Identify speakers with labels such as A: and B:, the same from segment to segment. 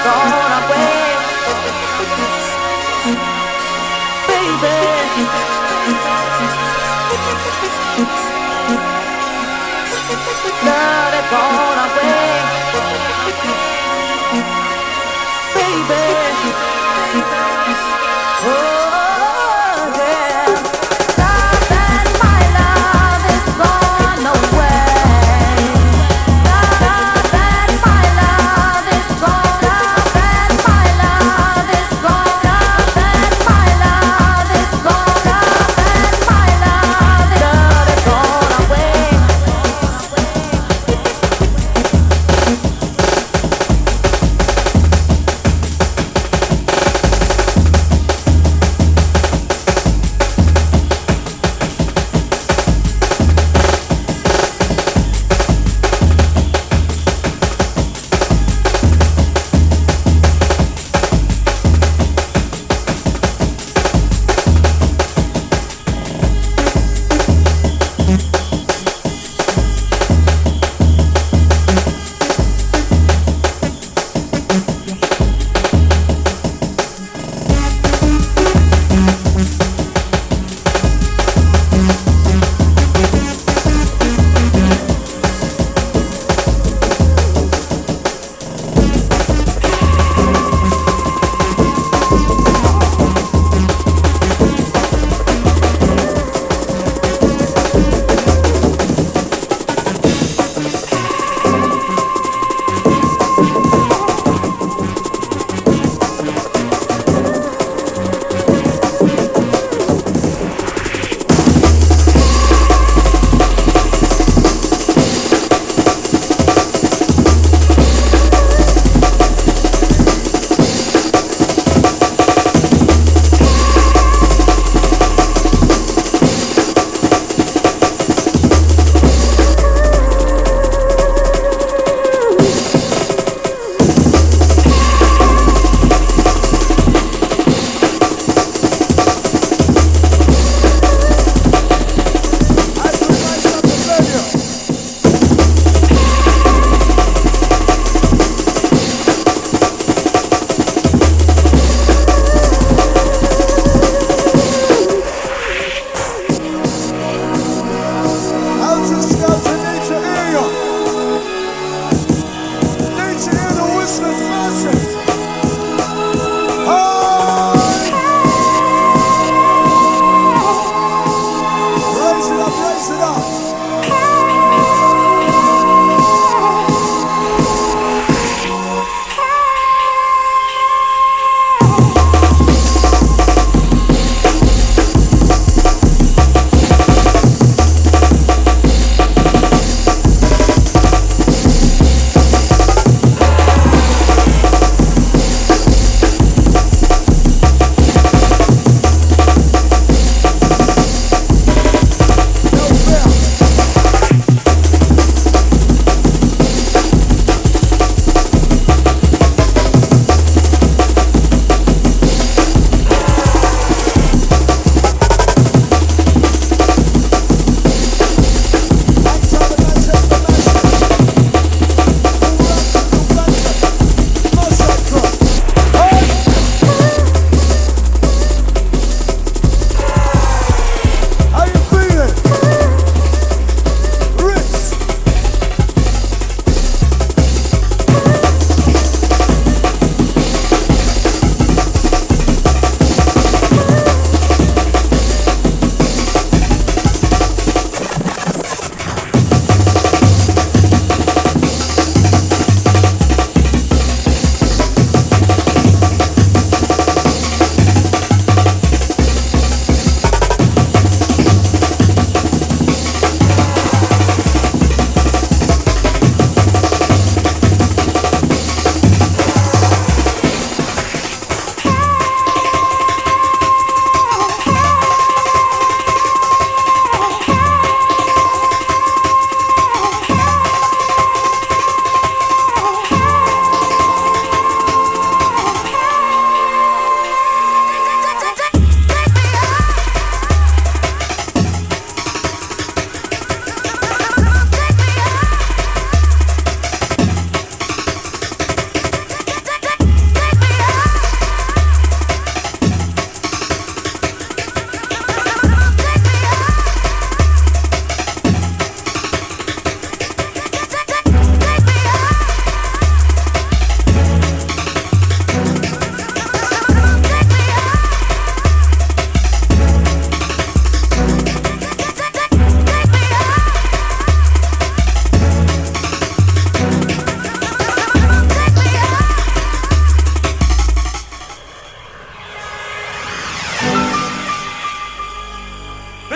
A: gone away, baby. Love has gone away, baby. Oh yeah, love and my love is gone away. Love and my love is gone. Love and my love is gone. Love and my love is gone. Love and my love is gone away.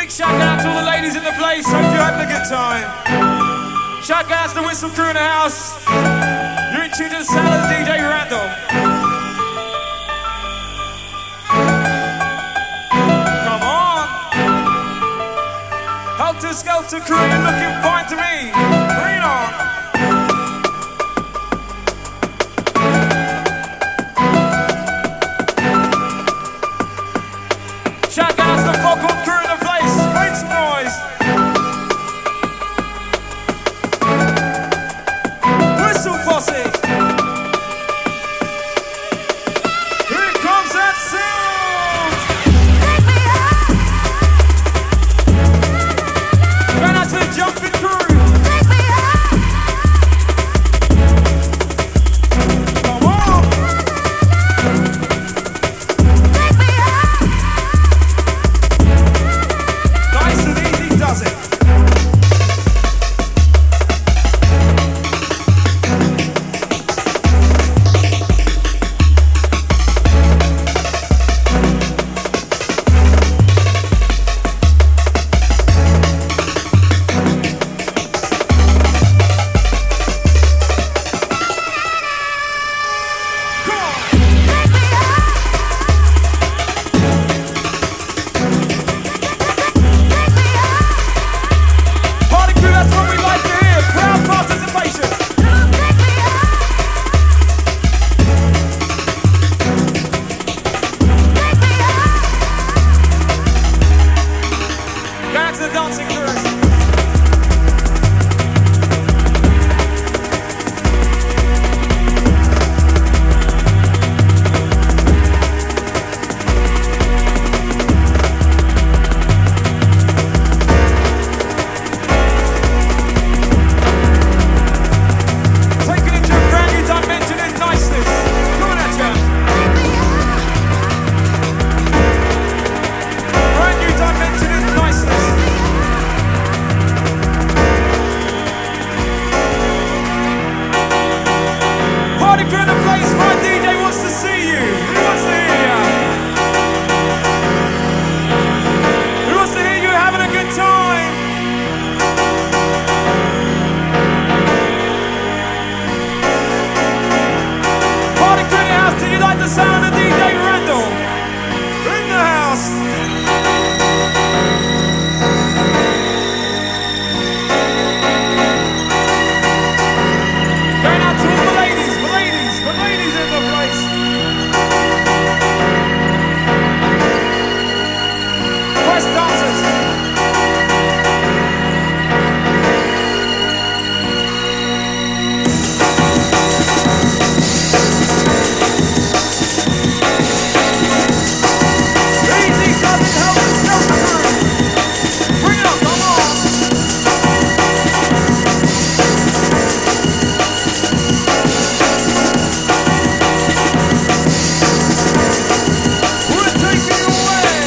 B: Shout out to all the ladies in the place, hope you're having a good time. Shout out to the Whistle crew in the house. You're in tune to the sound of DJ Randall. Come on. Helter Skelter crew, you're looking fine to me. Bring it on. Shout out to the Foghorn crew in the place. Make some noise. Whistle Posse. Here comes that sound. Going out to the jumping crew. Come on. Nice and easy does it. Party crew, that's what we like to hear. Crowd participation. Back to the dancing crew. Taking it to a brand new dimension in niceness. Coming at ya. Brand new dimension in niceness. Party crew in the place, my DJ wants to see you. Who wants to hear ya? Who wants to hear you having a good time? Party crew in the house, do you like the sound of DJ Randall? In the house. Going out to all the ladies in the place. Quest dancers. Easy, cousin, help us go through. Bring it up, come on. We're taking you away.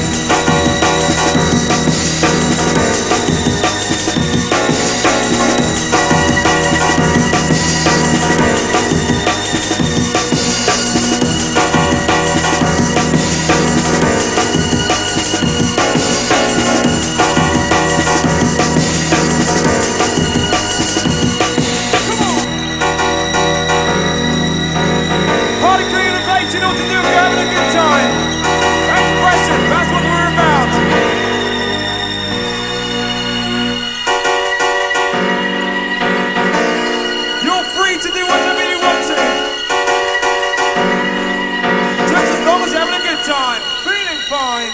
B: Party crew in the place, you know what to do if you're having a good time. Expression, that's what we're about. You're free to do whatever you want to. Just as long as you're having a good time. Feeling fine.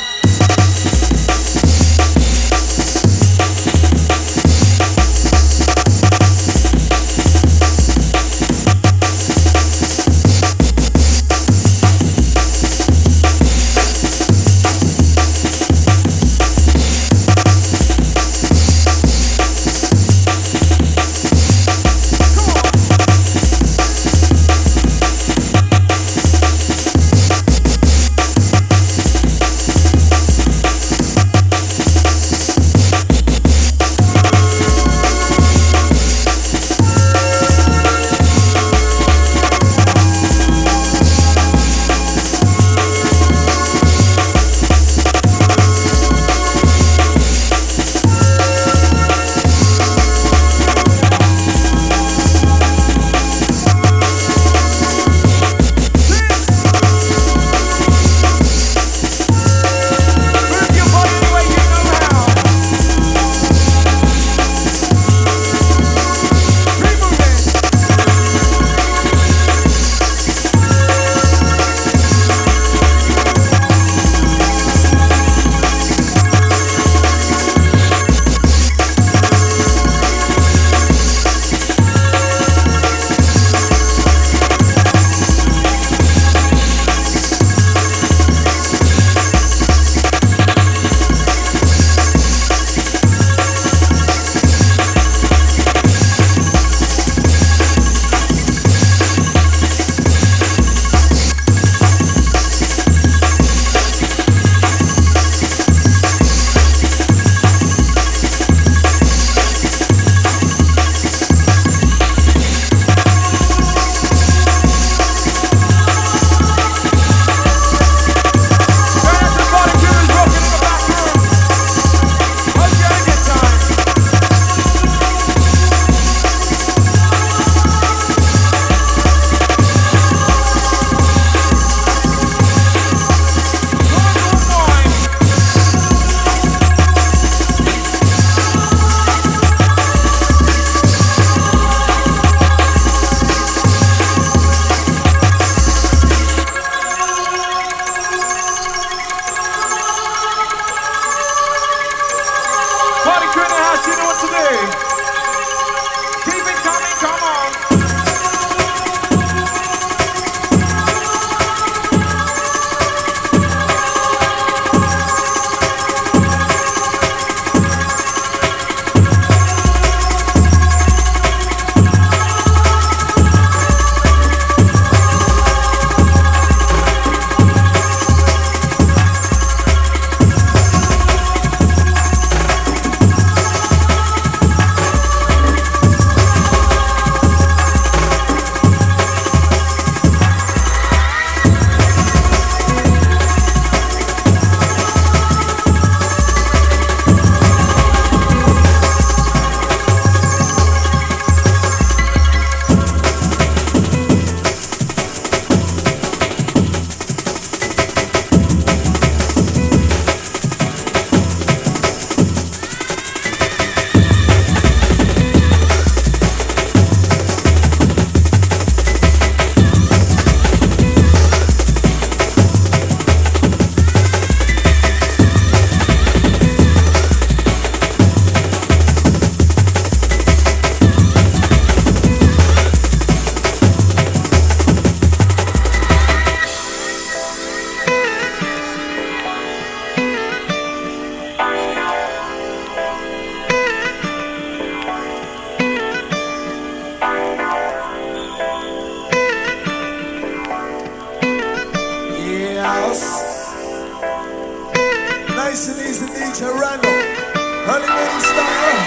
C: nice and easy DJ Randall. Early morning style.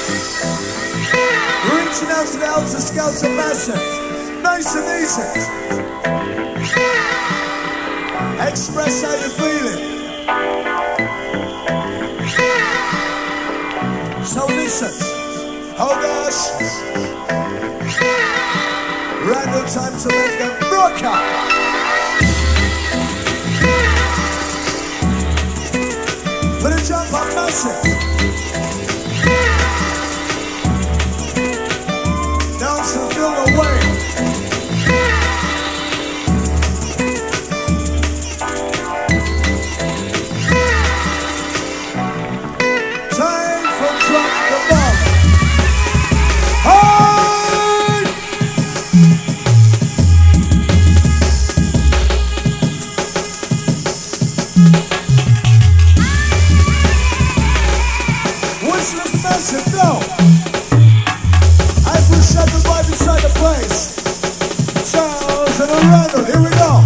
C: Reaching out to the Alta Scouts and Massive. Nice and easy. Express how you're feeling. So listen. Oh gosh. Randall, time to make them rock out. Put a jump on Massive. Dance and feel the wave. Time for drop the bomb. Hey! Whistler's Massive, go! As we shut the vibe inside the place. Charles and Randall, here we go.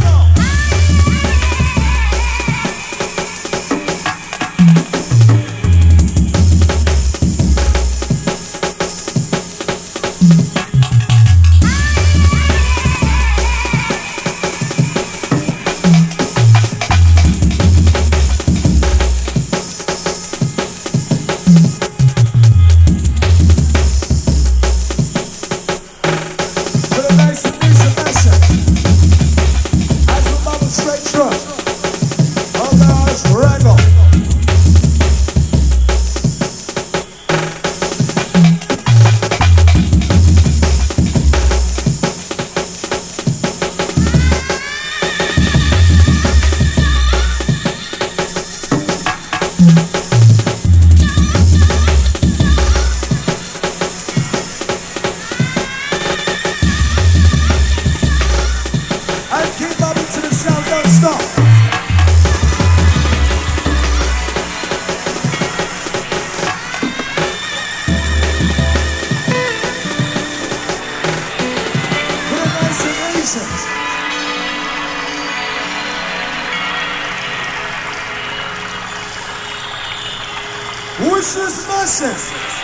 C: Whistler's Massive.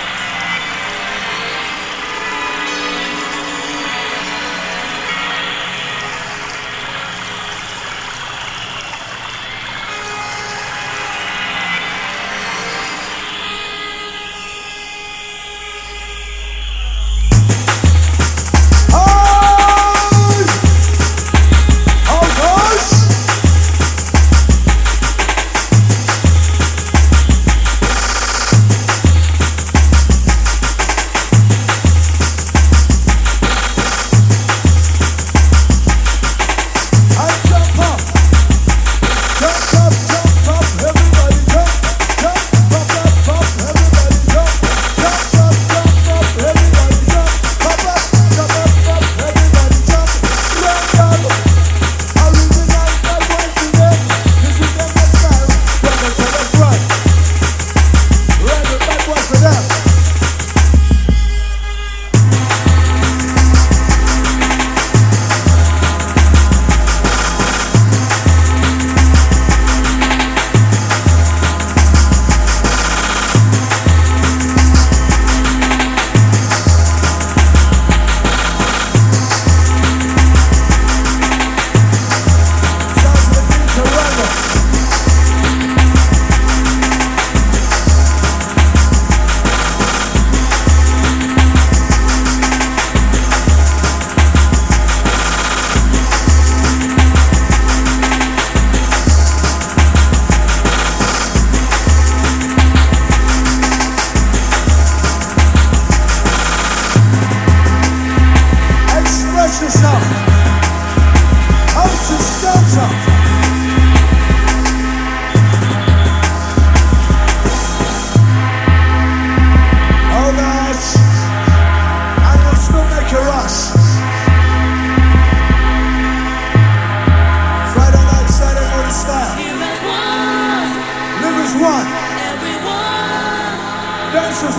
C: Dancers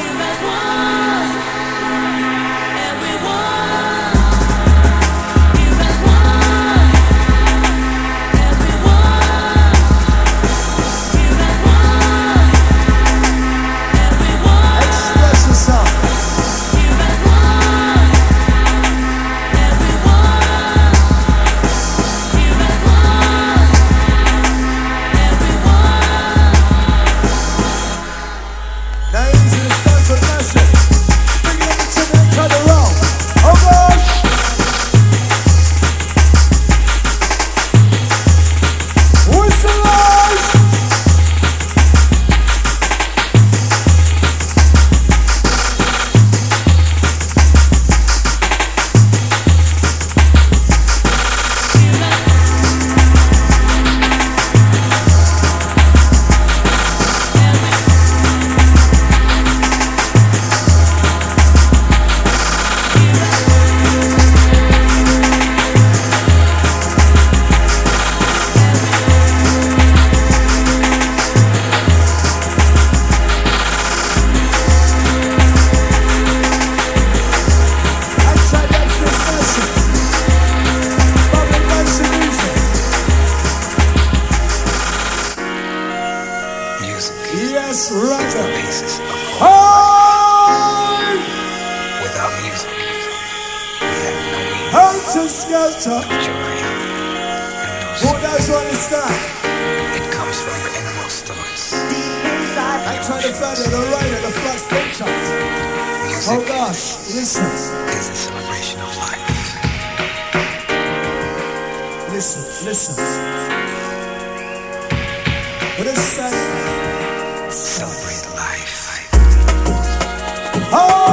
C: one. Yes, Roger.
D: Basis of
C: Hey!
D: without music, we have no meaning,
C: Helter Skelter.
D: no joy, and no
C: Who
D: soul.
C: does understand?
D: It comes from your innermost thoughts.
C: I try to find the right and the first picture.
D: Music
C: Oh gosh, listen,
D: is a celebration of life.
C: listen. What is that?
D: Celebrate life.
C: Oh!